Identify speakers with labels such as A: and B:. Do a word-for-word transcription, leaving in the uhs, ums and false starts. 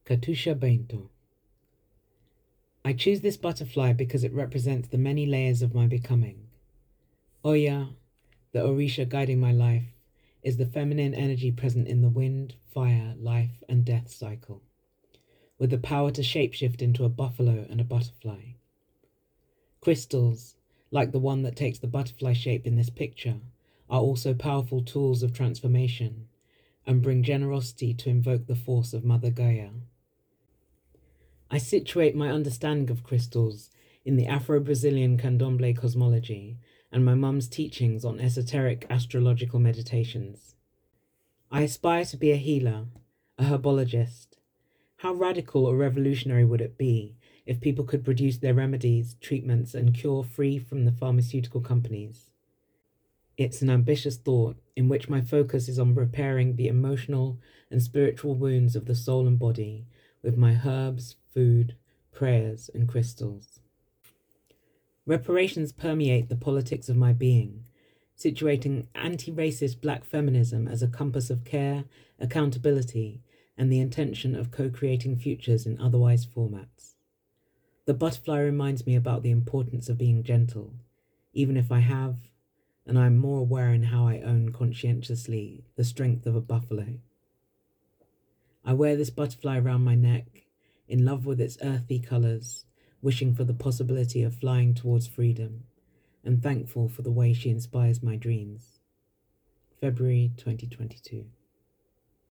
A: Katusha Bento. I choose this butterfly because it represents the many layers of my becoming. Oya, the Orisha guiding my life, is the feminine energy present in the wind, fire, life, and death cycle, with the power to shapeshift into a buffalo and a butterfly. Crystals, like the one that takes the butterfly shape in this picture, are also powerful tools of transformation and bring generosity to invoke the force of Mother Gaia. I situate my understanding of crystals in the Afro-Brazilian candomblé cosmology and my mum's teachings on esoteric astrological meditations. I aspire to be a healer, a herbologist. How radical or revolutionary would it be if people could produce their remedies, treatments, and cure free from the pharmaceutical companies? It's an ambitious thought in which my focus is on repairing the emotional and spiritual wounds of the soul and body with my herbs, food, prayers, and crystals. Reparations permeate the politics of my being, situating anti-racist black feminism as a compass of care, accountability, and the intention of co-creating futures in otherwise formats. The butterfly reminds me about the importance of being gentle, even if I have, and I am more aware in how I own conscientiously the strength of a buffalo. I wear this butterfly around my neck, in love with its earthy colours, wishing for the possibility of flying towards freedom, and thankful for the way she inspires my dreams. February twenty twenty-two.